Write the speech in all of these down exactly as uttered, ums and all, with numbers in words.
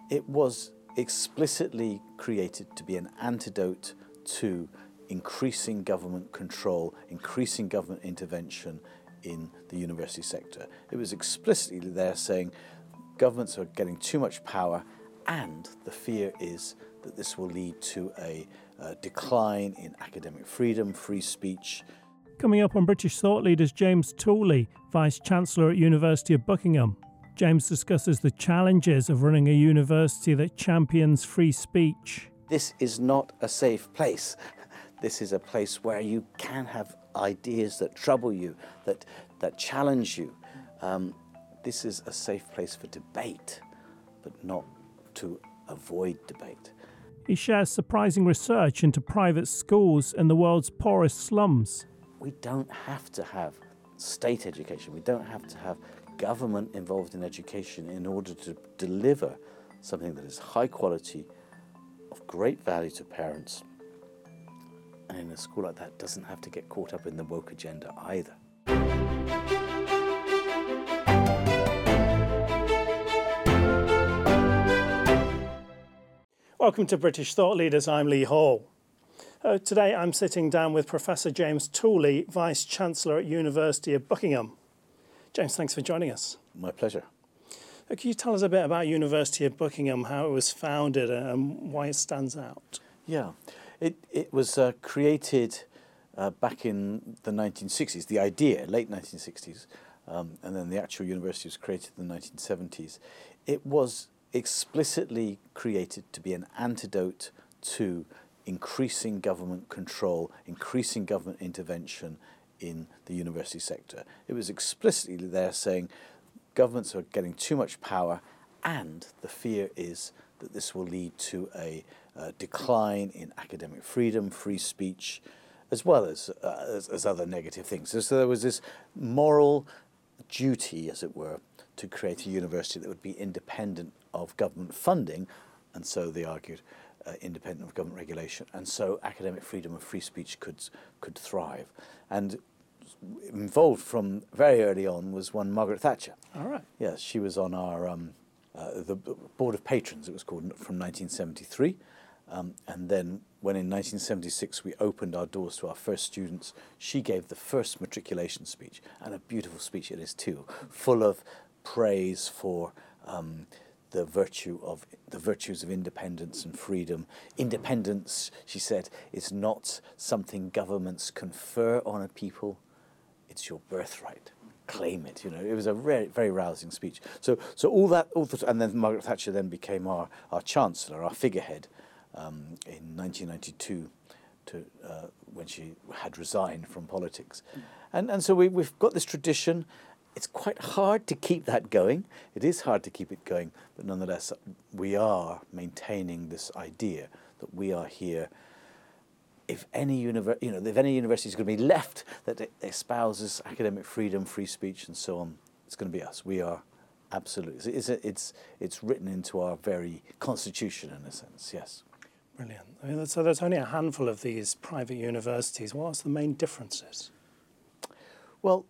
it was explicitly created to be an antidote to increasing government control, increasing government intervention in the university sector. It was explicitly there saying governments are getting too much power, and the fear is that this will lead to a, a decline in academic freedom, free speech. Coming up on British Thought Leaders, James Tooley, Vice-Chancellor at University of Buckingham. James discusses the challenges of running a university that champions free speech. This is not a safe place. This is a place where you can have ideas that trouble you, that, that challenge you. Um, this is a safe place for debate, but not to avoid debate. He shares surprising research into private schools in the world's poorest slums. We don't have to have state education. We don't have to have government involved in education in order to deliver something that is high quality, of great value to parents. And in a school like that, doesn't have to get caught up in the woke agenda either. Welcome to British Thought Leaders. I'm Lee Hall. Uh, today I'm sitting down with Professor James Tooley, Vice-Chancellor at University of Buckingham. James, thanks for joining us. My pleasure. Uh, can you tell us a bit about University of Buckingham, how it was founded and why it stands out? Yeah, it, it was uh, created uh, back in the nineteen sixties, the idea, late nineteen sixties, um, and then the actual university was created in the nineteen seventies. It was explicitly created to be an antidote to increasing government control, increasing government intervention in the university sector. It was explicitly there saying governments are getting too much power, and the fear is that this will lead to a, a decline in academic freedom, free speech, as well as, uh, as, as other negative things. So, so there was this moral duty, as it were, to create a university that would be independent of government funding, and so they argued uh, independent of government regulation, and so academic freedom and free speech could could thrive. And involved from very early on was one Margaret Thatcher. All right. Yes, she was on our um, uh, the Board of Patrons, it was called, from nineteen seventy-three, um, and then when in nineteen seventy-six we opened our doors to our first students, she gave the first matriculation speech, and a beautiful speech it is too, full of praise for um, the virtue of the virtues of independence and freedom. Independence, she said, is not something governments confer on a people; it's your birthright. Claim it. You know, it was a very, very rousing speech. So, so all that, all the, and then Margaret Thatcher then became our our chancellor, our figurehead, um, in nineteen ninety-two. To, uh, when she had resigned from politics, and and so we, we've got this tradition. It's quite hard to keep that going. It is hard to keep it going, but nonetheless, we are maintaining this idea that we are here. If any univer- you know, if any university is going to be left that espouses academic freedom, free speech, and so on, it's going to be us. We are absolutely. It's it's it's written into our very constitution, in a sense. Yes. Brilliant. I mean, so there's only a handful of these private universities. What's the main differences? Well,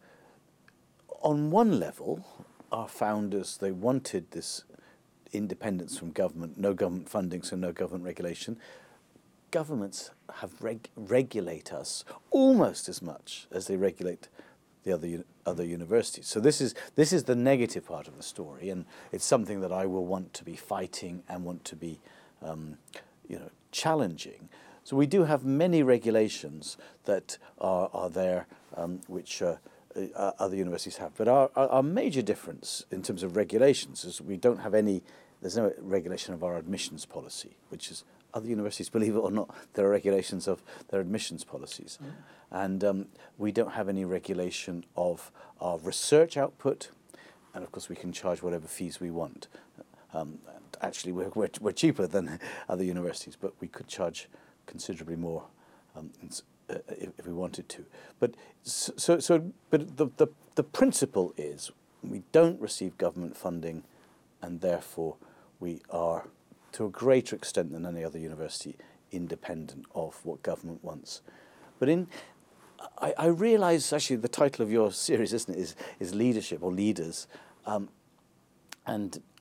on one level, our founders, they wanted this independence from government, no government funding, so no government regulation. Governments have reg- regulate us almost as much as they regulate the other u- other universities. So this is this is the negative part of the story, and it's something that I will want to be fighting and want to be, um, you know, challenging. So we do have many regulations that are are there, um, which uh, uh, other universities have. But our, our our major difference in terms of regulations is we don't have any. There's no regulation of our admissions policy, which is other universities, believe it or not, there are regulations of their admissions policies. Mm. And um, we don't have any regulation of our research output. And of course, we can charge whatever fees we want. Um, actually, we're, we're, we're cheaper than other universities, but we could charge considerably more um, uh, if, if we wanted to. But so, so, but the, the, the principle is we don't receive government funding, and therefore we are, to a greater extent than any other university, independent of what government wants. But in, I, I realise actually the title of your series, isn't it, is, is leadership or leaders, um, and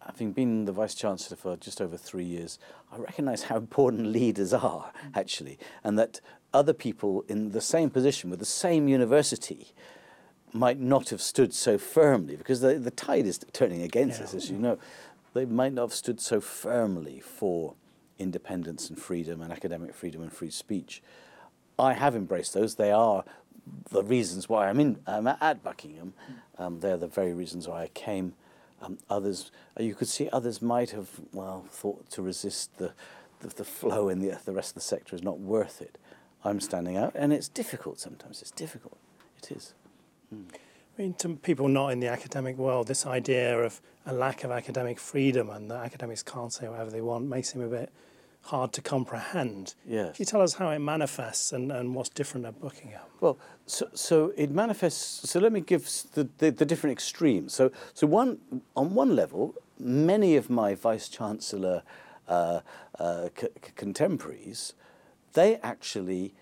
having been the Vice-Chancellor for just over three years, I recognise how important leaders are, actually, and that other people in the same position with the same university might not have stood so firmly, because the, the tide is turning against Yeah. us, as you know. They might not have stood so firmly for independence and freedom and academic freedom and free speech. I have embraced those. They are the reasons why I'm in. I'm at Buckingham. Um, they're the very reasons why I came. Um, others, you could see others might have, well, thought to resist the, the, the flow in the, the rest of the sector is not worth it. I'm standing out, and it's difficult sometimes. It's difficult. It is. Mm. I mean, to people not in the academic world, this idea of a lack of academic freedom and that academics can't say whatever they want may seem a bit hard to comprehend. Yes. Can you tell us how it manifests and, and what's different at Buckingham? Well, so, so it manifests, so let me give the, the, the different extremes. So, so one, on one level, many of my Vice-Chancellor uh, uh, c- contemporaries, they actually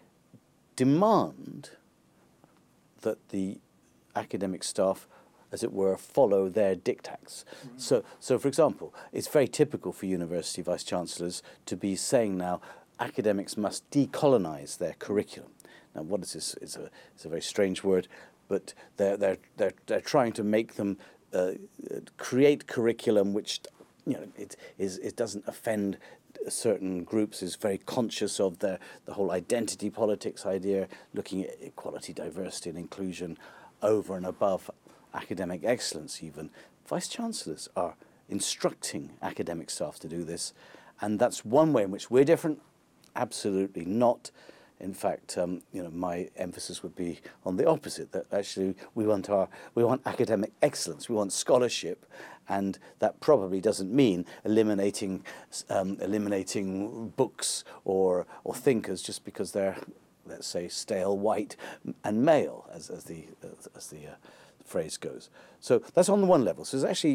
demand that the academic staff, as it were, follow their dictats. Mm-hmm. So, so, for example, it's very typical for university vice-chancellors to be saying now academics must decolonize their curriculum. Now, what is this? It's a, it's a very strange word, but they're, they're, they're, they're trying to make them uh, create curriculum which, you know, it, is, it doesn't offend certain groups, is very conscious of the, the whole identity politics idea, looking at equality, diversity and inclusion over and above academic excellence even. Vice-chancellors are instructing academic staff to do this, and that's one way in which we're different. Absolutely not. In fact, um, you know, my emphasis would be on the opposite, that actually we want our we want academic excellence, we want scholarship, and that probably doesn't mean eliminating um, eliminating books or or thinkers just because they're, let's say, stale, white, and male, as as the as, as the uh, phrase goes. So that's on the one level. So it's actually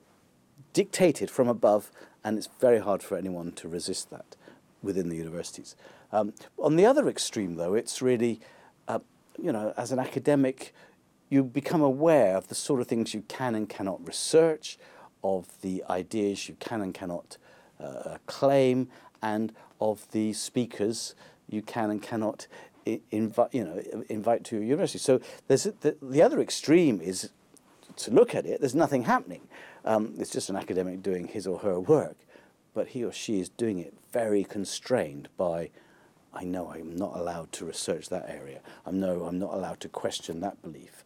dictated from above, and it's very hard for anyone to resist that within the universities. Um, on the other extreme, though, it's really, uh, you know, as an academic, you become aware of the sort of things you can and cannot research, of the ideas you can and cannot uh, claim, and of the speakers you can and cannot I- invite, you know, invite to your university. So there's a, the, the other extreme is to look at it. There's nothing happening. Um, it's just an academic doing his or her work, but he or she is doing it very constrained by, I know I'm not allowed to research that area. I know I'm not allowed to question that belief,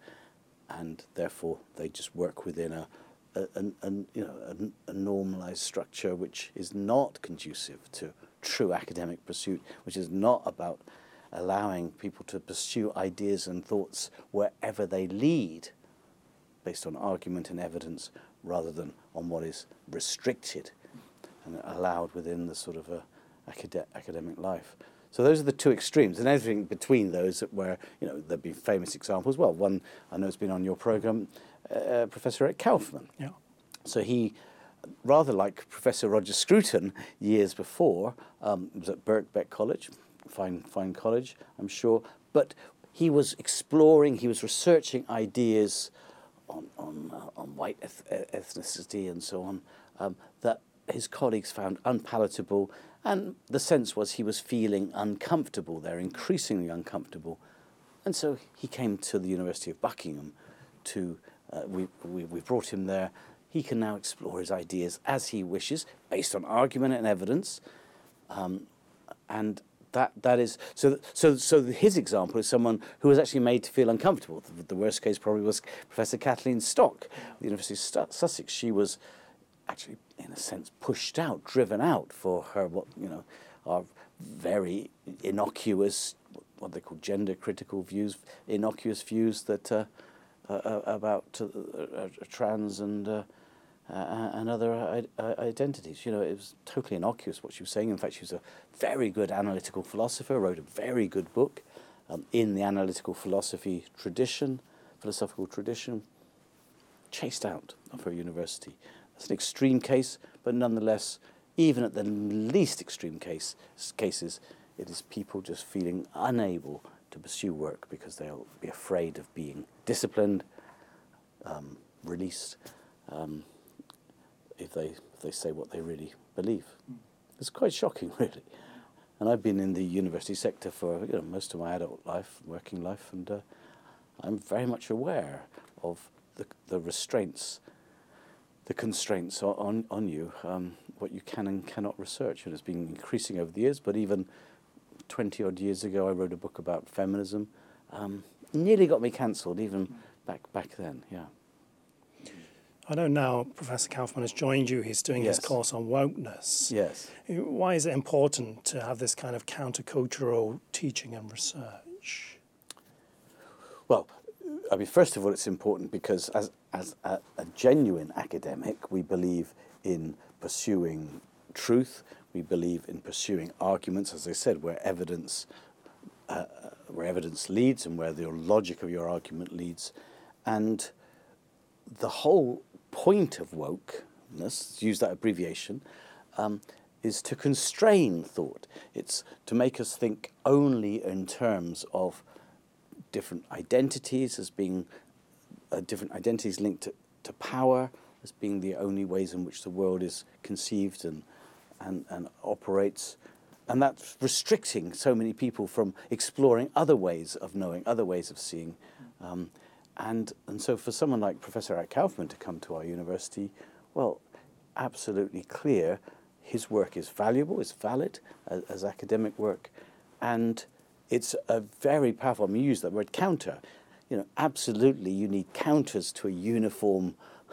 and therefore they just work within a, a, a, a you know a, a normalized structure which is not conducive to true academic pursuit, which is not about allowing people to pursue ideas and thoughts wherever they lead, based on argument and evidence, rather than on what is restricted and allowed within the sort of a acad- academic life. So those are the two extremes, and everything between those that were, you know, there'd be famous examples. Well, one I know has been on your program, uh, Professor Eric Kaufmann. Yeah. So he, rather like Professor Roger Scruton years before, um, was at Birkbeck College, fine, fine college, I'm sure. But he was exploring, he was researching ideas on on, uh, on white eth- ethnicity and so on um, that his colleagues found unpalatable, and the sense was he was feeling uncomfortable there, increasingly uncomfortable. And so he came to the University of Buckingham to, uh, we, we, we brought him there. He can now explore his ideas as he wishes, based on argument and evidence. Um, and that that is, so so so his example is someone who was actually made to feel uncomfortable. The, the worst case probably was Professor Kathleen Stock, the University of Stu- Sussex. She was actually, in a sense, pushed out, driven out for her, what, you know, are very innocuous, what they call gender-critical views, innocuous views that uh, uh, about uh, uh, trans and uh, uh, and other uh, identities. You know, it was totally innocuous what she was saying. In fact, she was a very good analytical philosopher, wrote a very good book um, in the analytical philosophy tradition, philosophical tradition, chased out of her university. It's an extreme case, but nonetheless, even at the least extreme case cases, it is people just feeling unable to pursue work because they'll be afraid of being disciplined, um, released, um, if they if they say what they really believe. It's quite shocking, really. And I've been in the university sector for you know most of my adult life, working life, and uh, I'm very much aware of the the restraints, the constraints on on, on you, um, what you can and cannot research. And it's been increasing over the years. But even twenty odd years ago, I wrote a book about feminism. Um, nearly got me cancelled, even back back then. Yeah. I know now Professor Kaufman has joined you. He's doing Yes. his course on wokeness. Yes. Why is it important to have this kind of countercultural teaching and research? Well, I mean, first of all, it's important because as as a, a genuine academic, we believe in pursuing truth. We believe in pursuing arguments, as I said, where evidence uh, where evidence leads and where the logic of your argument leads, and the whole point of wokeness, to use that abbreviation, um, is to constrain thought. It's to make us think only in terms of different identities as being uh, different identities linked to, to power as being the only ways in which the world is conceived and, and, and operates. And that's restricting so many people from exploring other ways of knowing, other ways of seeing. Um, And and so for someone like Professor Eric Kaufman to come to our university, well, absolutely clear, his work is valuable, it's valid as, as academic work, and it's a very powerful, I mean, you use that word counter, you know, absolutely you need counters to a uniform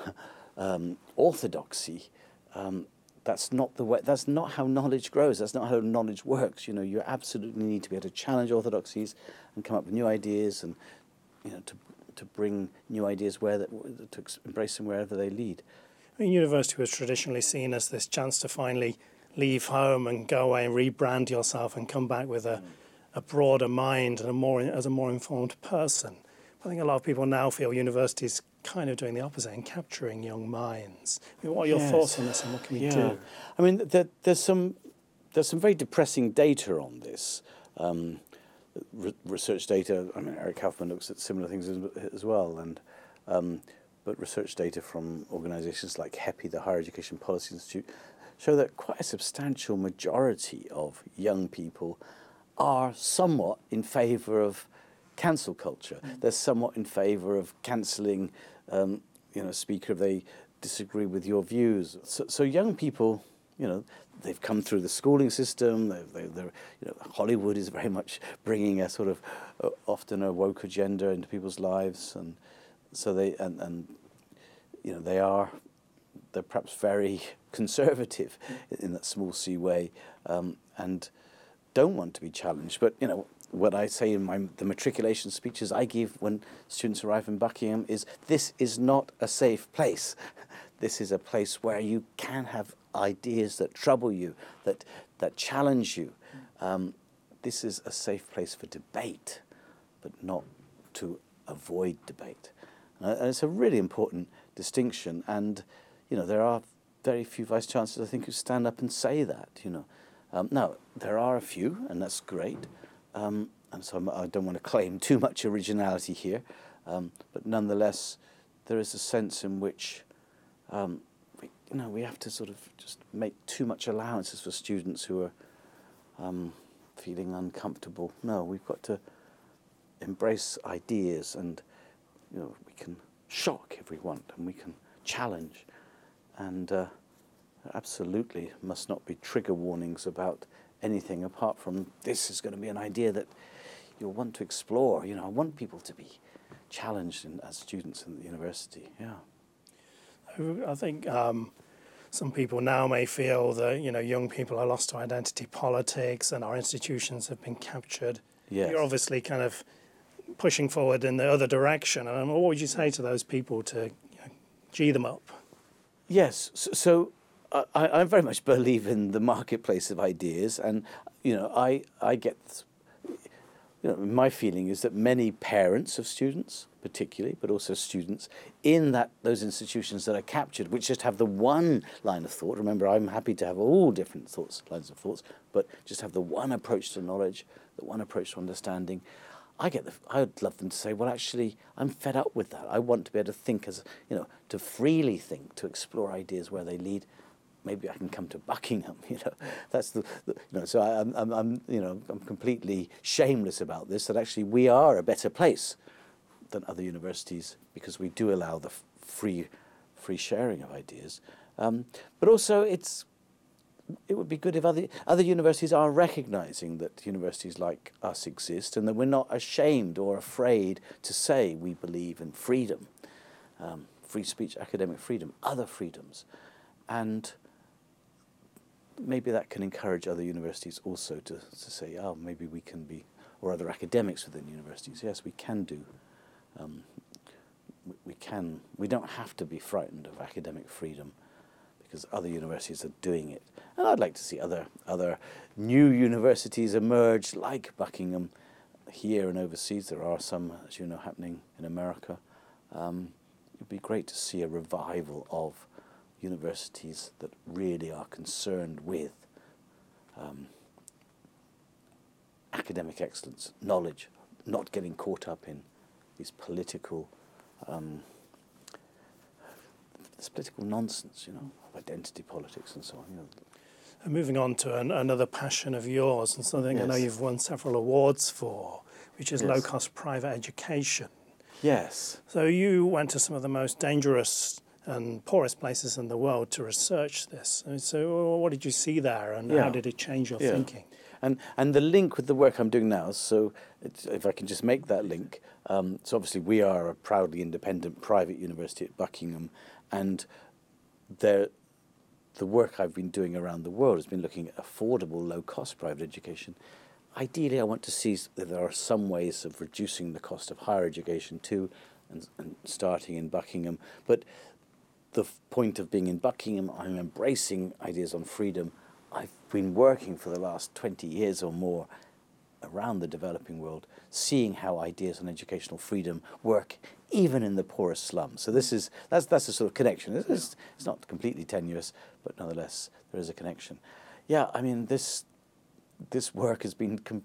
um, orthodoxy. Um, that's not the way, that's not how knowledge grows, that's not how knowledge works, you know, you absolutely need to be able to challenge orthodoxies and come up with new ideas and, you know, to to bring new ideas where that, to embrace them wherever they lead. I mean, university was traditionally seen as this chance to finally leave home and go away and rebrand yourself and come back with a, a broader mind and a more as a more informed person. I think a lot of people now feel universities kind of doing the opposite and capturing young minds. I mean, what are your Yes. thoughts on this and what can we Yeah. do? I mean, there, there's some there's some very depressing data on this. Um, Re- research data, I mean, Eric Kaufman looks at similar things as, as well, and um, but research data from organisations like H E P I, the Higher Education Policy Institute, show that quite a substantial majority of young people are somewhat in favour of cancel culture. Mm. They're somewhat in favour of cancelling, um, you know, a speaker if they disagree with your views. So, so young people, you know, they've come through the schooling system. They're, they're, they're, you know, Hollywood is very much bringing a sort of uh, often a woke agenda into people's lives, and so they and, and you know they are they're perhaps very conservative in that small c way, um, and don't want to be challenged. But you know what I say in my the matriculation speeches I give when students arrive in Buckingham is this is not a safe place. This is a place where you can have ideas that trouble you, that that challenge you. Um, this is a safe place for debate, but not to avoid debate. Uh, and it's a really important distinction. And you know, there are very few vice chancellors I think who stand up and say that. You know, um, now there are a few, and that's great. Um, and so I'm, I don't want to claim too much originality here, um, but nonetheless, there is a sense in which. Um, we, you know, we have to sort of just make too much allowances for students who are um, feeling uncomfortable. No, we've got to embrace ideas, and you know, we can shock if we want, and we can challenge, and uh, absolutely must not be trigger warnings about anything apart from this is going to be an idea that you'll want to explore. You know, I want people to be challenged in, as students in the university. Yeah. I think um, some people now may feel that, you know, young people are lost to identity politics and our institutions have been captured. Yes. You're obviously kind of pushing forward in the other direction. And what would you say to those people to you know, G them up? Yes. So, so I, I very much believe in the marketplace of ideas. And, you know, I, I get... You know, my feeling is that many parents of students, particularly, but also students in that those institutions that are captured, which just have the one line of thought. Remember, I'm happy to have all different thoughts, lines of thoughts, but just have the one approach to knowledge, the one approach to understanding. I get the, I would love them to say, well, actually, I'm fed up with that. I want to be able to think as, you know, to freely think, to explore ideas where they lead. Maybe I can come to Buckingham, you know. That's the, the you know. So I, I'm, I'm, I'm, you know, I'm completely shameless about this. That actually we are a better place than other universities because we do allow the f- free, free sharing of ideas. Um, but also, it's it would be good if other other universities are recognising that universities like us exist and that we're not ashamed or afraid to say we believe in freedom, um, free speech, academic freedom, other freedoms, and maybe that can encourage other universities also to, to say, oh, maybe we can be, or other academics within universities, yes, we can do, um, we, we can, we don't have to be frightened of academic freedom because other universities are doing it. And I'd like to see other, other new universities emerge like Buckingham here and overseas. There are some, as you know, happening in America. Um, it'd be great to see a revival of universities that really are concerned with um, academic excellence, knowledge, not getting caught up in these political, um, this political nonsense, you know, of identity politics and so on. You know. And moving on to an, another passion of yours, and something I know Yes. you've won several awards for, which is Yes. low-cost private education. Yes. So you went to some of the most dangerous and poorest places in the world to research this. And so what did you see there, and Yeah. how did it change your Yeah. thinking? And and the link with the work I'm doing now, so it's, if I can just make that link, um, so obviously we are a proudly independent private university at Buckingham, and there, the work I've been doing around the world has been looking at affordable, low-cost private education. Ideally, I want to see that there are some ways of reducing the cost of higher education too, and, and starting in Buckingham. But the f- point of being in Buckingham, I'm embracing ideas on freedom. I've been working for the last twenty years or more around the developing world, seeing how ideas on educational freedom work even in the poorest slums. So this is that's that's a sort of connection. It's, it's, it's not completely tenuous, but nonetheless there is a connection. Yeah, I mean this this work has been com-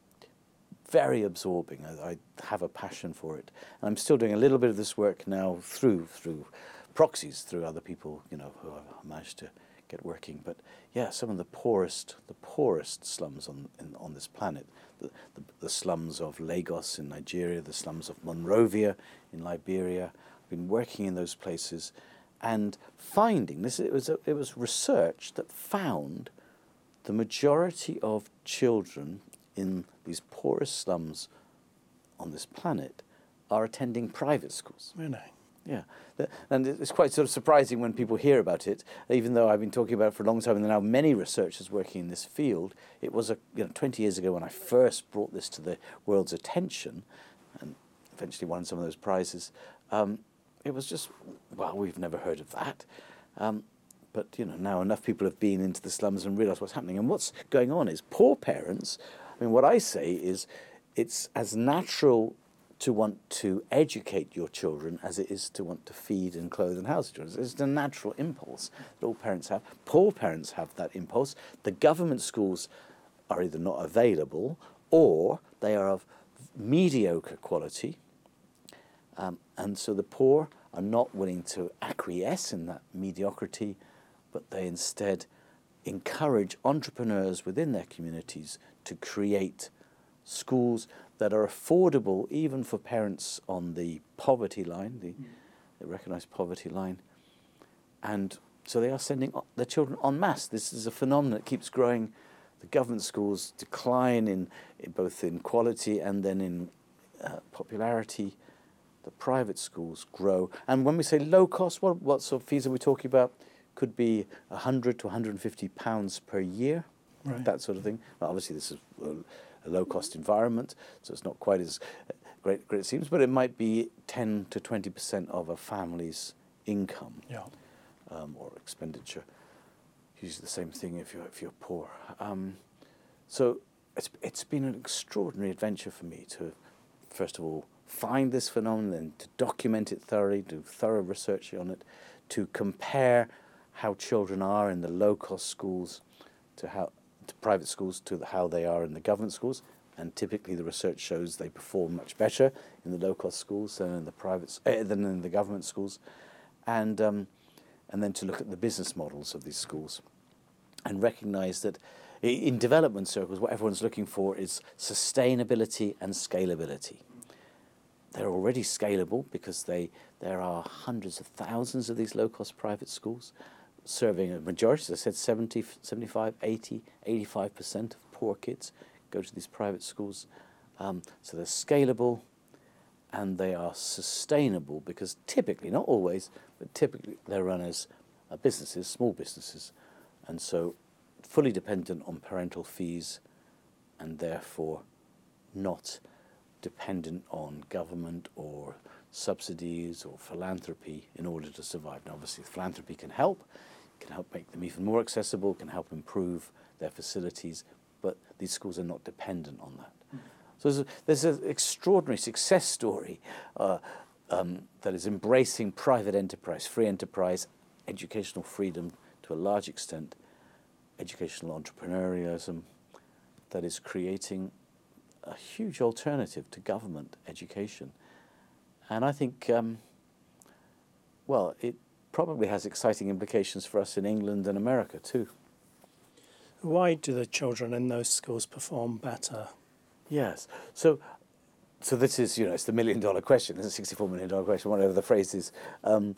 very absorbing. I, I have a passion for it, and I'm still doing a little bit of this work now through through proxies, through other people, you know, who I've managed to get working. But yeah, some of the poorest, the poorest slums on in, on this planet, the, the, the slums of Lagos in Nigeria, the slums of Monrovia in Liberia. I've been working in those places, and finding this. It was a, it was research that found the majority of children in these poorest slums on this planet are attending private schools. Really? Yeah, and it's quite sort of surprising when people hear about it, even though I've been talking about it for a long time, and there are now many researchers working in this field. It was a, you know, twenty years ago when I first brought this to the world's attention, and eventually won some of those prizes. Um, it was just, well, we've never heard of that. Um, but, you know, now enough people have been into the slums and realised what's happening. And what's going on is poor parents, I mean, what I say is it's as natural to want to educate your children as it is to want to feed and clothe and house your children. It's a natural impulse that all parents have. Poor parents have that impulse. The government schools are either not available or they are of mediocre quality. Um, and so the poor are not willing to acquiesce in that mediocrity, but they instead encourage entrepreneurs within their communities to create schools that are affordable even for parents on the poverty line, the, mm. the recognised poverty line. And so they are sending their children en masse. This is a phenomenon that keeps growing. The government schools decline in, in both in quality and then in uh, popularity. The private schools grow. And when we say low cost, what, what sort of fees are we talking about? Could be one hundred to one hundred fifty pounds per year, right. That sort of thing. Well, obviously, this is a low-cost environment, so it's not quite as great, great it seems, but it might be ten to twenty percent of a family's income, yeah. um, or expenditure. Usually the same thing if you're if you're poor. Um, so it's it's been an extraordinary adventure for me to, first of all, find this phenomenon, and to document it thoroughly, do thorough research on it, to compare how children are in the low-cost schools to how to private schools to the, how they are in the government schools. and typically the research shows they perform much better in the low-cost schools than in the private uh, than in the government schools, and um, and then to look at the business models of these schools, and recognise that in development circles, what everyone's looking for is sustainability and scalability. They're already scalable because they there are hundreds of thousands of these low-cost private schools, serving a majority, as I said, seventy, seventy-five, eighty, eighty-five percent of poor kids go to these private schools. Um, so they're scalable and they are sustainable because typically, not always, but typically they're run as uh, businesses, small businesses, and so fully dependent on parental fees and therefore not dependent on government or subsidies or philanthropy in order to survive. Now, obviously, philanthropy can help, can help make them even more accessible, can help improve their facilities, but these schools are not dependent on that. Mm. So there's, a, there's an extraordinary success story uh, um, that is embracing private enterprise, free enterprise, educational freedom to a large extent, educational entrepreneurialism that is creating a huge alternative to government education. And I think, um, well, it probably has exciting implications for us in England and America too. Why do the children in those schools perform better? Yes. So so this is, you know, it's the million dollar question, it's a sixty-four million dollar question, whatever the phrase is. Um,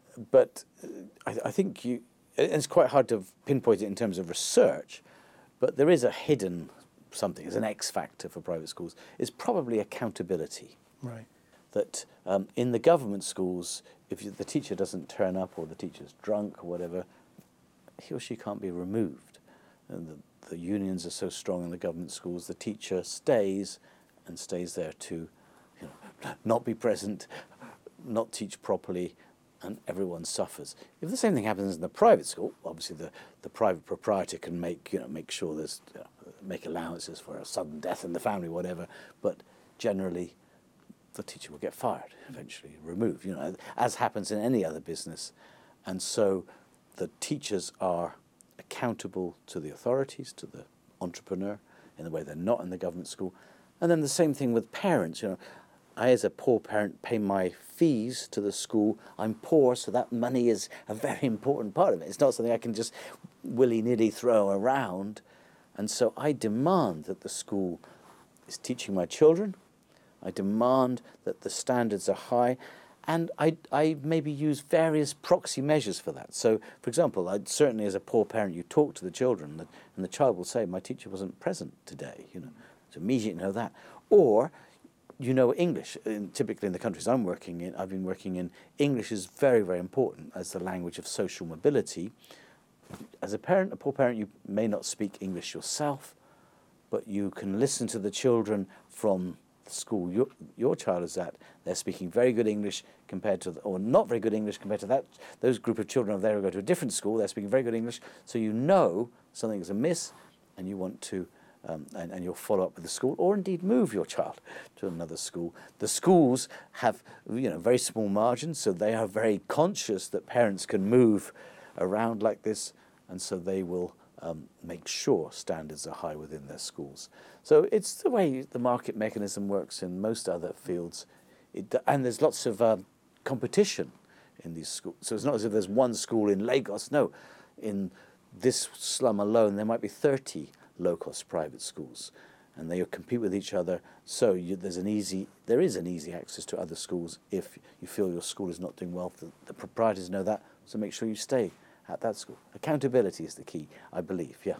but I, I think you, and it's quite hard to pinpoint it in terms of research, but there is a hidden something, as an X factor for private schools, is probably accountability. Right. That um, in the government schools, if you, the teacher doesn't turn up or the teacher's drunk or whatever, he or she can't be removed. And the, the unions are so strong in the government schools, the teacher stays and stays there to, you know, not be present, not teach properly, and everyone suffers. If the same thing happens in the private school, obviously the, the private proprietor can make, you know, make sure there's, you know, make allowances for a sudden death in the family, whatever, but generally the teacher will get fired, eventually removed, you know, as happens in any other business. And so the teachers are accountable to the authorities, to the entrepreneur, in the way they're not in the government school. And then the same thing with parents, you know. I, as a poor parent, pay my fees to the school. I'm poor, so that money is a very important part of it. It's not something I can just willy-nilly throw around. And so I demand that the school is teaching my children. I demand that the standards are high. And I, I maybe use various proxy measures for that. So, for example, I'd certainly as a poor parent, you talk to the children, and the child will say, my teacher wasn't present today, you know. So immediately know that. Or you know English. In, typically in the countries I'm working in, I've been working in, English is very, very important as the language of social mobility. As a parent, a poor parent, you may not speak English yourself, but you can listen to the children from the school your, your child is at. They're speaking very good English compared to, the, or not very good English compared to that. Those group of children over there who go to a different school, they're speaking very good English. So you know something is amiss, and you want to, um, and, and you'll follow up with the school, or indeed move your child to another school. The schools have, you know, very small margins, so they are very conscious that parents can move around like this, and so they will um, make sure standards are high within their schools. So it's the way the market mechanism works in most other fields. It, and there's lots of um, competition in these schools. So it's not as if there's one school in Lagos. No, in this slum alone, there might be thirty low-cost private schools, and they compete with each other. So you, there's an easy, there is an easy access to other schools if you feel your school is not doing well. The, the proprietors know that, so make sure you stay at that school. Accountability is the key, I believe, yeah.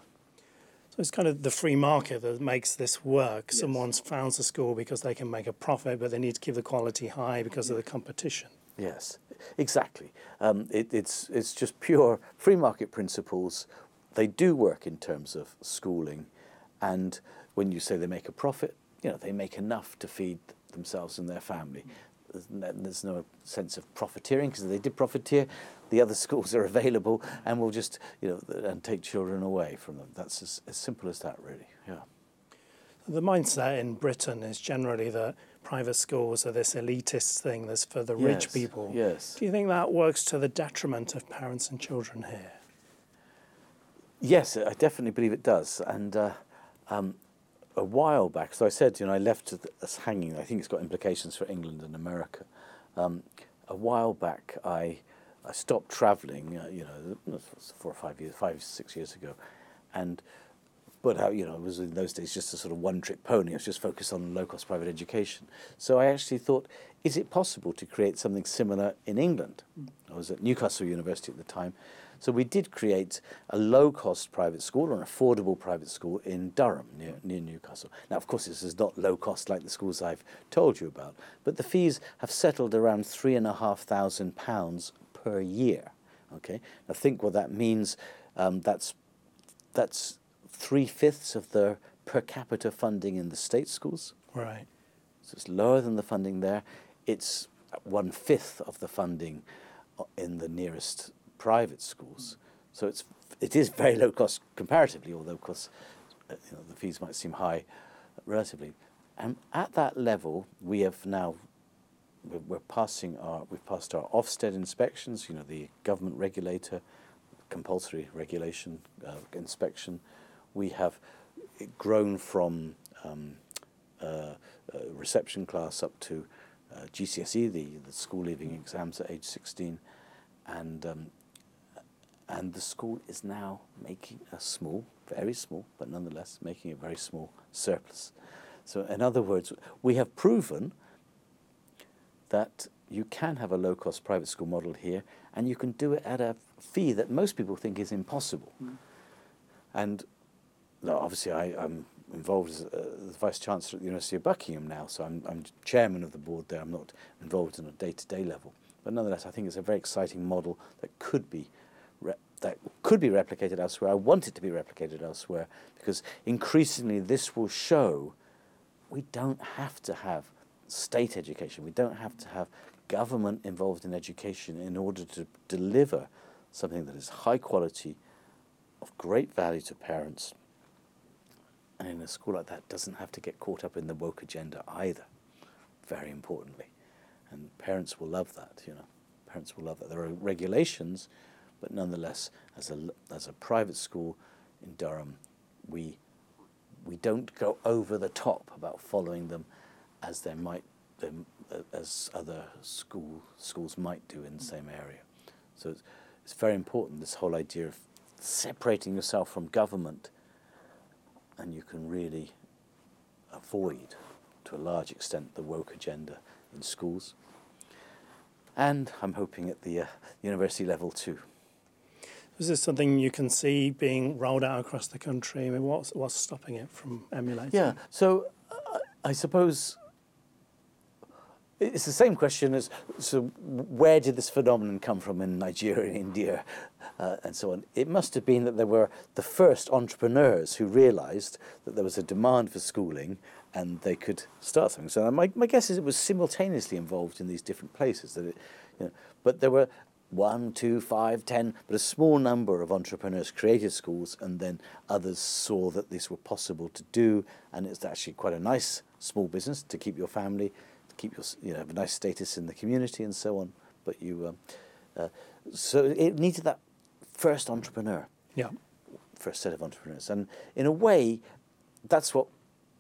So it's kind of the free market that makes this work. Yes. Someone founds a school because they can make a profit, but they need to keep the quality high because of the competition. Yes, exactly. Um, it, it's, it's just pure free market principles. They do work in terms of schooling, and when you say they make a profit, you know, they make enough to feed themselves and their family. There's no, there's no sense of profiteering, because if they did profiteer, the other schools are available and will just, you know, and take children away from them. That's as, as simple as that, really. Yeah. The mindset in Britain is generally that private schools are this elitist thing that's for the rich Yes, people. yes. Do you think that works to the detriment of parents and children here? Yes, I definitely believe it does. And uh, um, a while back, so I said, you know, I left us hanging. I think it's got implications for England and America. Um, a while back, I I stopped travelling, uh, you know, four or five years, five, six years ago, and but how, you know, it was in those days just a sort of one-trick pony. I was just focused on low-cost private education. So I actually thought, is it possible to create something similar in England? Mm. I was at Newcastle University at the time. So we did create a low-cost private school, or an affordable private school in Durham, near, near Newcastle. Now, of course, this is not low-cost like the schools I've told you about, but the fees have settled around three and a half thousand pounds per year. Okay, now think what that means. Um, that's that's three-fifths of the per capita funding in the state schools. Right. So it's lower than the funding there. It's one-fifth of the funding in the nearest private schools. So it's it is very low cost comparatively, although of course uh, you know, the fees might seem high relatively. And at that level, we have now we're, we're passing our we've passed our Ofsted inspections. You know, the government regulator, compulsory regulation uh, inspection. We have grown from um, uh, uh, reception class up to uh, G C S E, the, the school leaving exams at age sixteen, and um, and the school is now making a small, very small, but nonetheless making a very small surplus. So in other words, we have proven that you can have a low-cost private school model here, and you can do it at a fee that most people think is impossible. Mm. And no, obviously, I, I'm involved as uh, the Vice-Chancellor at the University of Buckingham now, so I'm, I'm chairman of the board there. I'm not involved on a day-to-day level. But nonetheless, I think it's a very exciting model that could be re- that could be replicated elsewhere. I want it to be replicated elsewhere, because increasingly this will show we don't have to have state education. We don't have to have government involved in education in order to deliver something that is high quality, of great value to parents, and in a school like that doesn't have to get caught up in the woke agenda either, very importantly. And parents will love that, you know. Parents will love that. There are regulations, but nonetheless, as a, as a private school in Durham, we we don't go over the top about following them as there might them, as other school schools might do in the same area. So it's, it's very important, this whole idea of separating yourself from government, and you can really avoid, to a large extent, the woke agenda in schools. And I'm hoping at the uh, university level too. Is this something you can see being rolled out across the country? I mean, what's what's stopping it from emulating? Yeah, so uh, I suppose it's the same question as, so where did this phenomenon come from in Nigeria, India, uh, and so on? It must have been that there were the first entrepreneurs who realised that there was a demand for schooling and they could start something. So my, my guess is it was simultaneously involved in these different places. That it, you know, but there were one, two, five, ten, but a small number of entrepreneurs created schools, and then others saw that these were possible to do, and it's actually quite a nice small business to keep your family, to keep your, you know, have a nice status in the community and so on. But you, um, uh, so it needed that first entrepreneur, yeah, first set of entrepreneurs, and in a way, that's what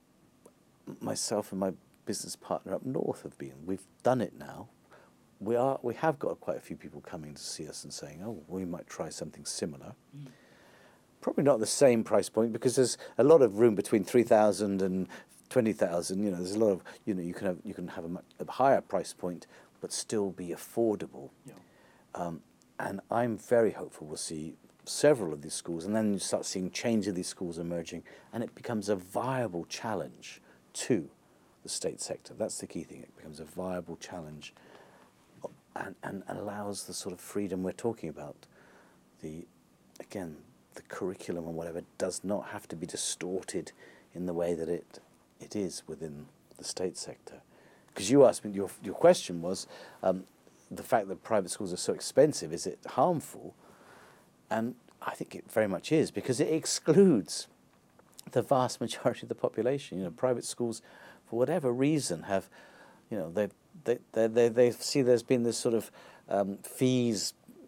myself and my business partner up north have been. We've done it now. We are. We have got quite a few people coming to see us and saying, "Oh, we might try something similar." Mm. Probably not the same price point, because there's a lot of room between three thousand and twenty thousand. You know, there's a lot of, you know, you can have you can have a much a higher price point, but still be affordable. Yeah. Um, and I'm very hopeful we'll see several of these schools, and then you start seeing change of these schools emerging, and it becomes a viable challenge to the state sector. That's the key thing. It becomes a viable challenge. And, and allows the sort of freedom we're talking about. The, again, the curriculum or whatever does not have to be distorted in the way that it it is within the state sector. Because you asked me, your your question was, um, the fact that private schools are so expensive, is it harmful? And I think it very much is, because it excludes the vast majority of the population. You know, private schools, for whatever reason, have, you know, they've They, they, they, they see there's been this sort of um, fees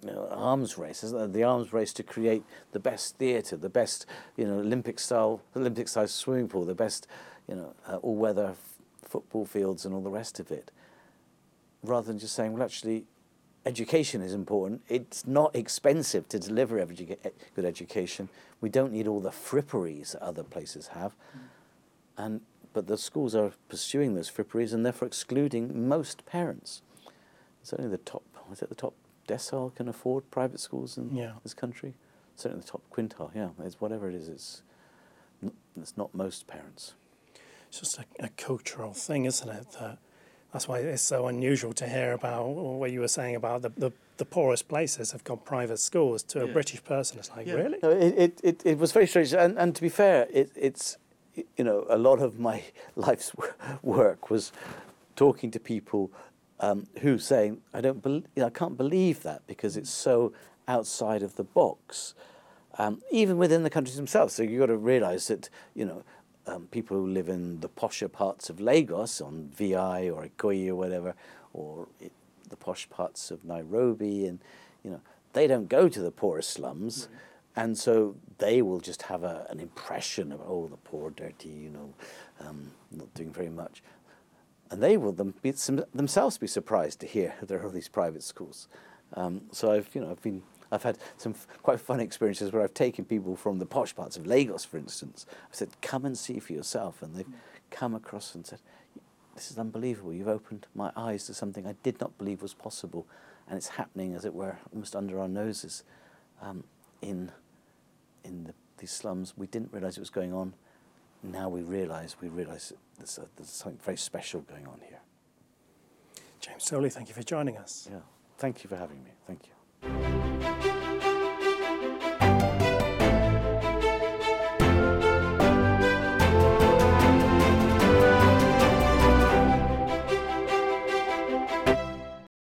you know, arms race, isn't there? The arms race to create the best theatre, the best, you know, Olympic style, Olympic style swimming pool, the best, you know, uh, all weather f- football fields and all the rest of it. Rather than just saying, well, actually, education is important. It's not expensive to deliver edu- good education. We don't need all the fripperies that other places have. Mm. And but the schools are pursuing those fripperies and therefore excluding most parents. It's only the top, is it the top decile can afford private schools in yeah. this country? Certainly the top quintile, yeah. It's whatever it is, it's, it's not most parents. It's just a, a cultural thing, isn't it? That that's why it's so unusual to hear about what you were saying about the, the, the poorest places have got private schools. To a yeah. British person, it's like, yeah. really? No, it, it, it, it was very strange. And, and to be fair, it, it's, you know, a lot of my life's work was talking to people um, who saying, I don't, be- you know, I can't believe that because it's so outside of the box, um, even within the countries themselves. So you've got to realise that, you know, um, people who live in the posher parts of Lagos on V I or Ikoyi or whatever, or it, the posh parts of Nairobi, and, you know, they don't go to the poorest slums. Right. And so they will just have a, an impression of, oh, the poor, dirty, you know, um, not doing very much. And they will them be, themselves be surprised to hear there are all these private schools. Um, so I've, you know, I've been, I've had some f- quite fun experiences where I've taken people from the posh parts of Lagos, for instance. I've said, come and see for yourself. And they've mm. come across and said, this is unbelievable. You've opened my eyes to something I did not believe was possible. And it's happening, as it were, almost under our noses um, in... in the, these slums. We didn't realise it was going on. Now we realise, we realise there's, a, there's something very special going on here. James Foley, thank you for joining us. Yeah, thank you for having me. Thank you.